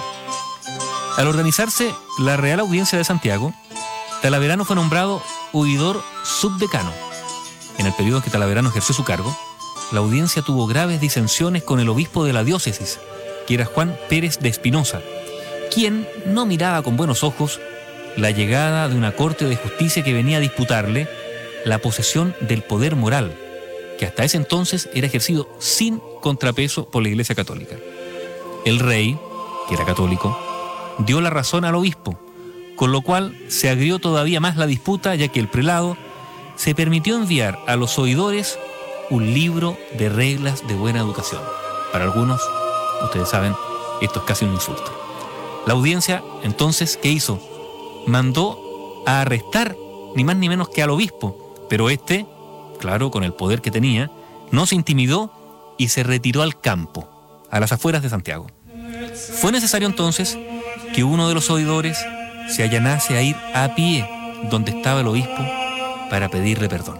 Al organizarse la Real Audiencia de Santiago, Talaverano fue nombrado oidor subdecano. En el periodo en que Talaverano ejerció su cargo, la audiencia tuvo graves disensiones con el obispo de la diócesis, que era Juan Pérez de Espinosa, quien no miraba con buenos ojos la llegada de una corte de justicia que venía a disputarle la posesión del poder moral, que hasta ese entonces era ejercido sin contrapeso por la Iglesia Católica. El rey, que era católico, dio la razón al obispo, con lo cual se agrió todavía más la disputa, ya que el prelado se permitió enviar a los oidores un libro de reglas de buena educación. Para algunos, ustedes saben, esto es casi un insulto. La audiencia, entonces, ¿qué hizo? Mandó a arrestar ni más ni menos que al obispo, pero este, claro, con el poder que tenía, no se intimidó y se retiró al campo, a las afueras de Santiago. Fue necesario entonces que uno de los oidores se allanase a ir a pie donde estaba el obispo para pedirle perdón.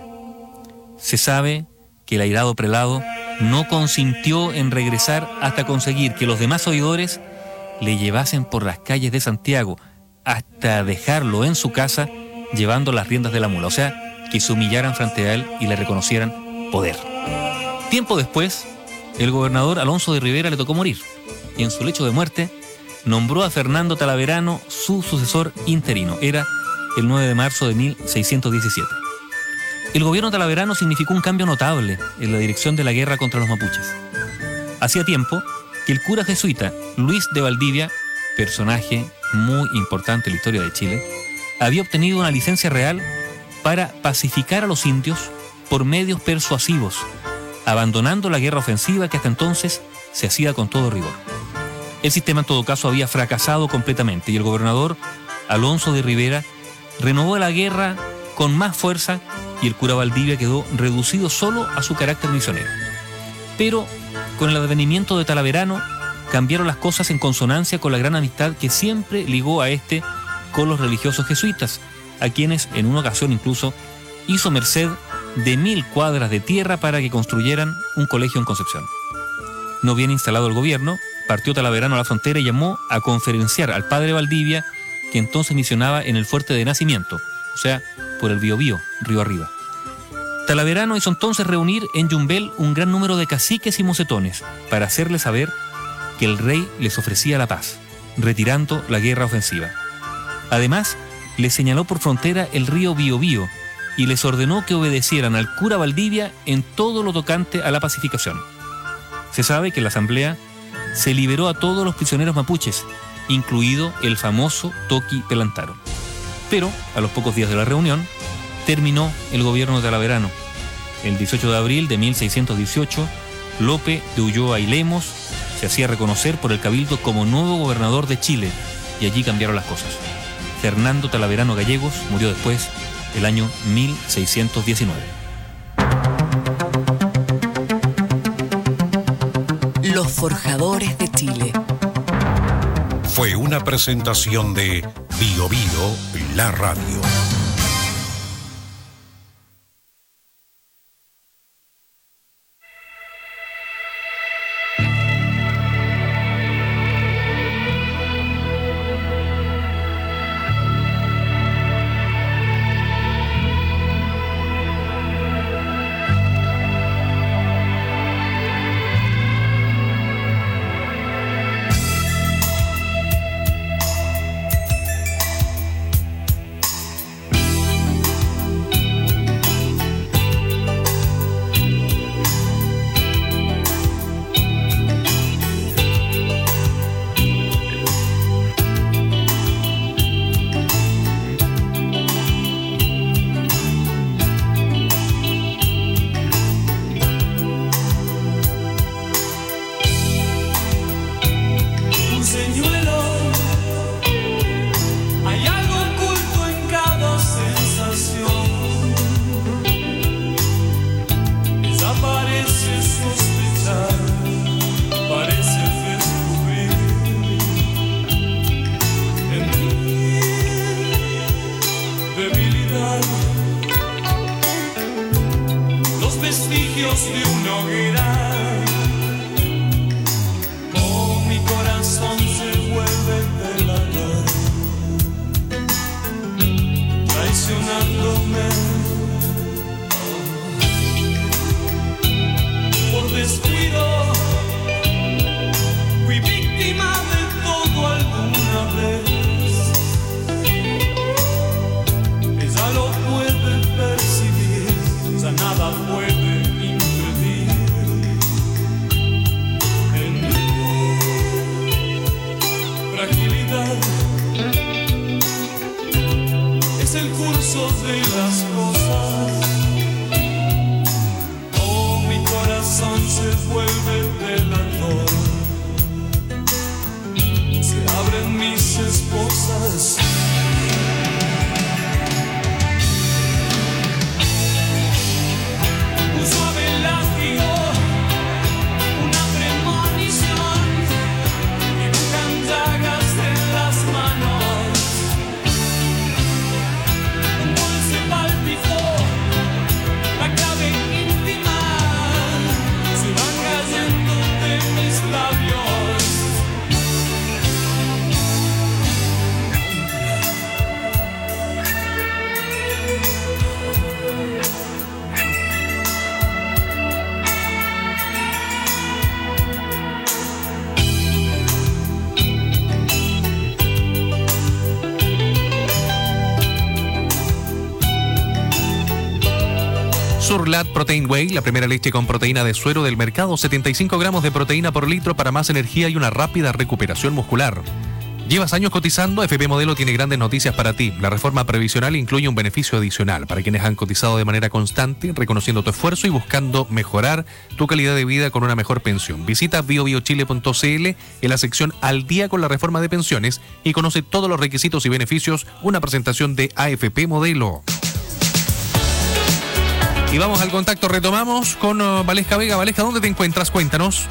Se sabe que el airado prelado no consintió en regresar hasta conseguir que los demás oidores le llevasen por las calles de Santiago hasta dejarlo en su casa llevando las riendas de la mula, o sea, que se humillaran frente a él y le reconocieran poder. Tiempo después, el gobernador Alonso de Rivera le tocó morir y en su lecho de muerte nombró a Fernando Talaverano su sucesor interino. Era el nueve de marzo de mil seiscientos diecisiete. El gobierno talaverano significó un cambio notable en la dirección de la guerra contra los mapuches. Hacía tiempo que el cura jesuita Luis de Valdivia, personaje muy importante en la historia de Chile, había obtenido una licencia real para pacificar a los indios por medios persuasivos, abandonando la guerra ofensiva que hasta entonces se hacía con todo rigor. El sistema en todo caso había fracasado completamente y el gobernador Alonso de Rivera renovó la guerra con más fuerza y el cura Valdivia quedó reducido solo a su carácter misionero. Pero con el advenimiento de Talaverano cambiaron las cosas en consonancia con la gran amistad que siempre ligó a este con los religiosos jesuitas, a quienes en una ocasión incluso hizo merced de mil cuadras de tierra para que construyeran un colegio en Concepción. No bien instalado el gobierno, partió Talaverano a la frontera y llamó a conferenciar al padre Valdivia, que entonces misionaba en el fuerte de Nacimiento, o sea, por el Biobío, río arriba. Talaverano hizo entonces reunir en Yumbel un gran número de caciques y mocetones para hacerles saber que el rey les ofrecía la paz, retirando la guerra ofensiva. Además, les señaló por frontera el río Biobío y les ordenó que obedecieran al cura Valdivia en todo lo tocante a la pacificación. Se sabe que en la asamblea se liberó a todos los prisioneros mapuches, incluido el famoso Toqui Pelantaro. Pero, a los pocos días de la reunión, terminó el gobierno de Talaverano. El dieciocho de abril de mil seiscientos dieciocho, Lope de Ulloa y Lemos se hacía reconocer por el Cabildo como nuevo gobernador de Chile, y allí cambiaron las cosas. Fernando Talaverano Gallegos murió después, el año mil seiscientos diecinueve. Los Forjadores de Chile. Fue una presentación de Bio Bio, la radio. Surlat Protein Whey, la primera leche con proteína de suero del mercado, setenta y cinco gramos de proteína por litro para más energía y una rápida recuperación muscular. ¿Llevas años cotizando? F P Modelo tiene grandes noticias para ti. La reforma previsional incluye un beneficio adicional para quienes han cotizado de manera constante, reconociendo tu esfuerzo y buscando mejorar tu calidad de vida con una mejor pensión. Visita bio bio chile punto c l en la sección Al día con la reforma de pensiones y conoce todos los requisitos y beneficios. Una presentación de A F P Modelo. Y vamos al contacto, retomamos con uh, Valesca Vega. Valesca, ¿dónde te encuentras? Cuéntanos.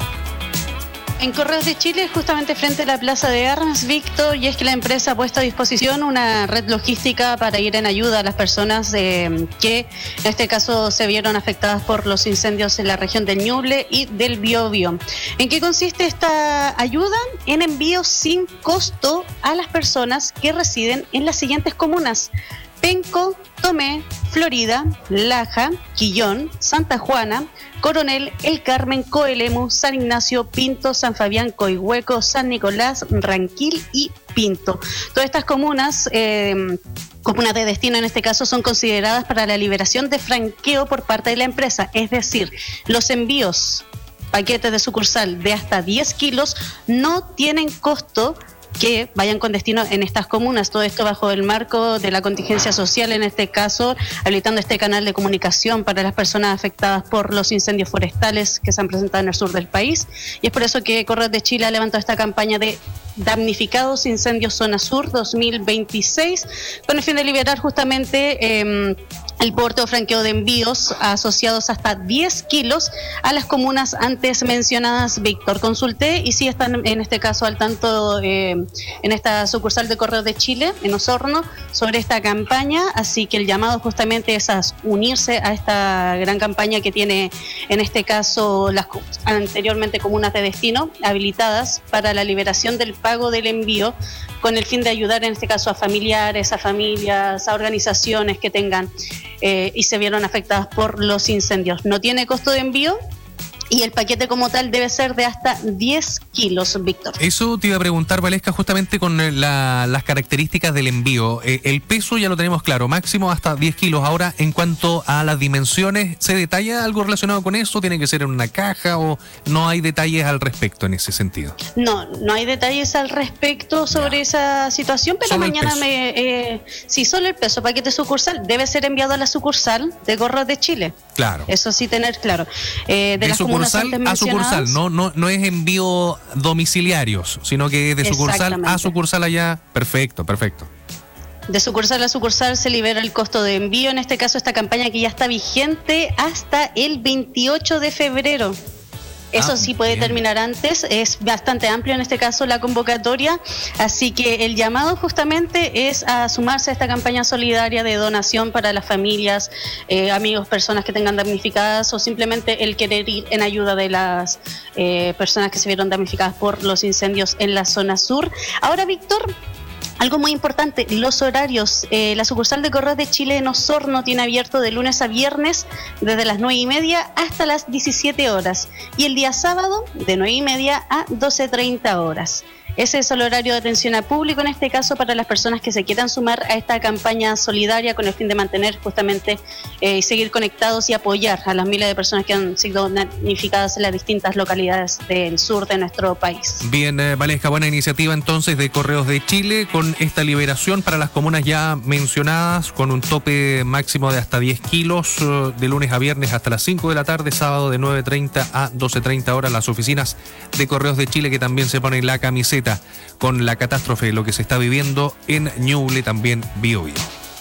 En Correos de Chile, justamente frente a la Plaza de Armas, Víctor, y es que la empresa ha puesto a disposición una red logística para ir en ayuda a las personas eh, que en este caso se vieron afectadas por los incendios en la región del Ñuble y del Biobío. ¿En qué consiste esta ayuda? En envíos sin costo a las personas que residen en las siguientes comunas: Penco, Tomé, Florida, Laja, Quillón, Santa Juana, Coronel, El Carmen, Coelemu, San Ignacio, Pinto, San Fabián, Coihueco, San Nicolás, Ranquil y Pinto. Todas estas comunas, eh, comunas de destino en este caso, son consideradas para la liberación de franqueo por parte de la empresa, es decir, los envíos, paquetes de sucursal de hasta diez kilos no tienen costo que vayan con destino en estas comunas. Todo esto bajo el marco de la contingencia social, en este caso, habilitando este canal de comunicación para las personas afectadas por los incendios forestales que se han presentado en el sur del país. Y es por eso que Correos de Chile ha levantado esta campaña de damnificados incendios zona sur dos mil veintiséis, con el fin de liberar justamente eh, el porte o franqueo de envíos asociados hasta diez kilos a las comunas antes mencionadas. Víctor, consulté y sí están en este caso al tanto eh, en esta sucursal de Correos de Chile, en Osorno, sobre esta campaña, así que el llamado justamente es a unirse a esta gran campaña que tiene en este caso las anteriormente comunas de destino habilitadas para la liberación del pago del envío, con el fin de ayudar en este caso a familiares, a familias, a organizaciones que tengan eh, y se vieron afectadas por los incendios. No tiene costo de envío y el paquete como tal debe ser de hasta diez kilos, Víctor. Eso te iba a preguntar, Valesca, justamente con la, las características del envío. Eh, el peso ya lo tenemos claro, máximo hasta diez kilos. Ahora, en cuanto a las dimensiones, ¿se detalla algo relacionado con eso? ¿Tiene que ser en una caja o no hay detalles al respecto en ese sentido? No, no hay detalles al respecto sobre no. esa situación, pero solo mañana me... Eh, sí, solo el peso, paquete sucursal, debe ser enviado a la sucursal de Correos de Chile. Claro. Eso sí tener claro. Eh, de, de las comunas a sucursal, no, no, no es envío domiciliarios, sino que es de sucursal a sucursal allá. Perfecto, perfecto. De sucursal a sucursal se libera el costo de envío. En este caso, esta campaña que ya está vigente hasta el veintiocho de febrero. Eso ah, sí puede bien. terminar antes, es bastante amplio en este caso la convocatoria, así que el llamado justamente es a sumarse a esta campaña solidaria de donación para las familias, eh, amigos, personas que tengan damnificadas o simplemente el querer ir en ayuda de las eh, personas que se vieron damnificadas por los incendios en la zona sur. Ahora, Víctor, algo muy importante, los horarios. Eh, la sucursal de Correos de Chile en Osorno tiene abierto de lunes a viernes desde las nueve y media hasta las diecisiete horas y el día sábado de nueve y media a doce treinta horas. Ese es el horario de atención al público, en este caso para las personas que se quieran sumar a esta campaña solidaria con el fin de mantener justamente y eh, seguir conectados y apoyar a las miles de personas que han sido damnificadas en las distintas localidades del sur de nuestro país. Bien, eh, Valesca, buena iniciativa entonces de Correos de Chile con esta liberación para las comunas ya mencionadas, con un tope máximo de hasta diez kilos, eh, de lunes a viernes hasta las cinco de la tarde, sábado de nueve treinta a doce treinta horas, las oficinas de Correos de Chile que también se ponen la camiseta con la catástrofe de lo que se está viviendo en Ñuble, también Biobío.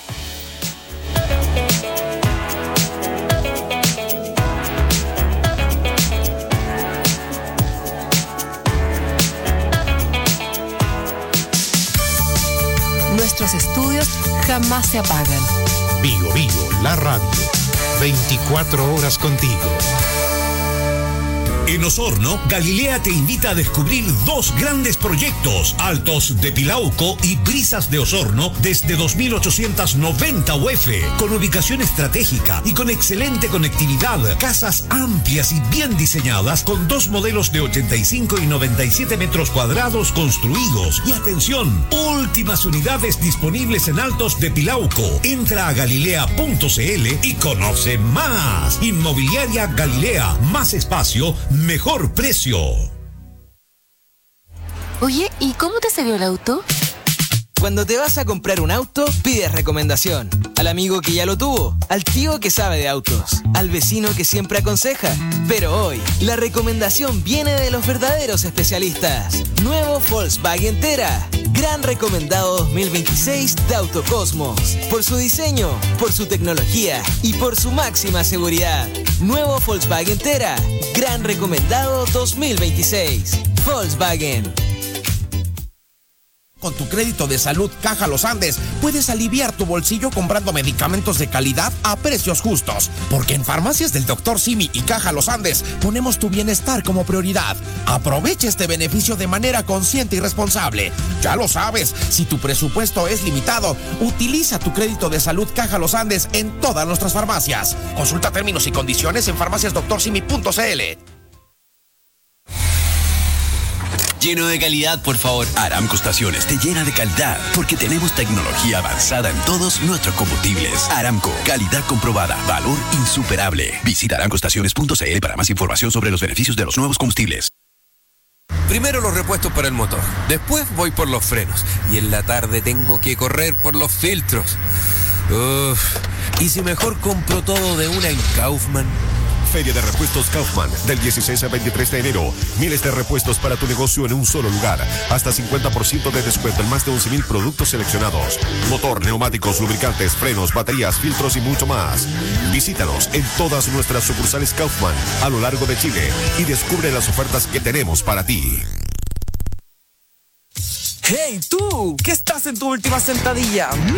Nuestros estudios jamás se apagan. Biobío, la radio, veinticuatro horas contigo. En Osorno, Galilea te invita a descubrir dos grandes proyectos, Altos de Pilauco y Brisas de Osorno, desde dos mil ochocientos noventa U F, con ubicación estratégica y con excelente conectividad, casas amplias y bien diseñadas, con dos modelos de ochenta y cinco y noventa y siete metros cuadrados construidos. Y atención, últimas unidades disponibles en Altos de Pilauco. Entra a galilea punto c l y conoce más. Inmobiliaria Galilea, más espacio, mejor precio. Oye, ¿y cómo te salió el auto? Cuando te vas a comprar un auto, pides recomendación. Al amigo que ya lo tuvo, al tío que sabe de autos, al vecino que siempre aconseja. Pero hoy, la recomendación viene de los verdaderos especialistas. Nuevo Volkswagen Tera. Gran recomendado dos mil veintiséis de Autocosmos. Por su diseño, por su tecnología y por su máxima seguridad. Nuevo Volkswagen Tera. Gran recomendado dos mil veintiséis. Volkswagen. Con tu crédito de salud Caja Los Andes, puedes aliviar tu bolsillo comprando medicamentos de calidad a precios justos. Porque en Farmacias del doctor Simi y Caja Los Andes ponemos tu bienestar como prioridad. Aprovecha este beneficio de manera consciente y responsable. Ya lo sabes, si tu presupuesto es limitado, utiliza tu crédito de salud Caja Los Andes en todas nuestras farmacias. Consulta términos y condiciones en farmacias doctor simi punto c l. Lleno de calidad, por favor. Aramco Estaciones te llena de calidad porque tenemos tecnología avanzada en todos nuestros combustibles. Aramco, calidad comprobada, valor insuperable. Visita aramco estaciones punto c l para más información sobre los beneficios de los nuevos combustibles. Primero los repuestos para el motor, después voy por los frenos y en la tarde tengo que correr por los filtros. Uf. ¿Y si mejor compro todo de una en Kaufman? Feria de Repuestos Kaufman, del dieciséis al veintitrés de enero. Miles de repuestos para tu negocio en un solo lugar. Hasta cincuenta por ciento de descuento en más de once mil productos seleccionados. Motor, neumáticos, lubricantes, frenos, baterías, filtros y mucho más. Visítanos en todas nuestras sucursales Kaufman a lo largo de Chile y descubre las ofertas que tenemos para ti. ¡Hey, tú! ¿Qué estás en tu última sentadilla?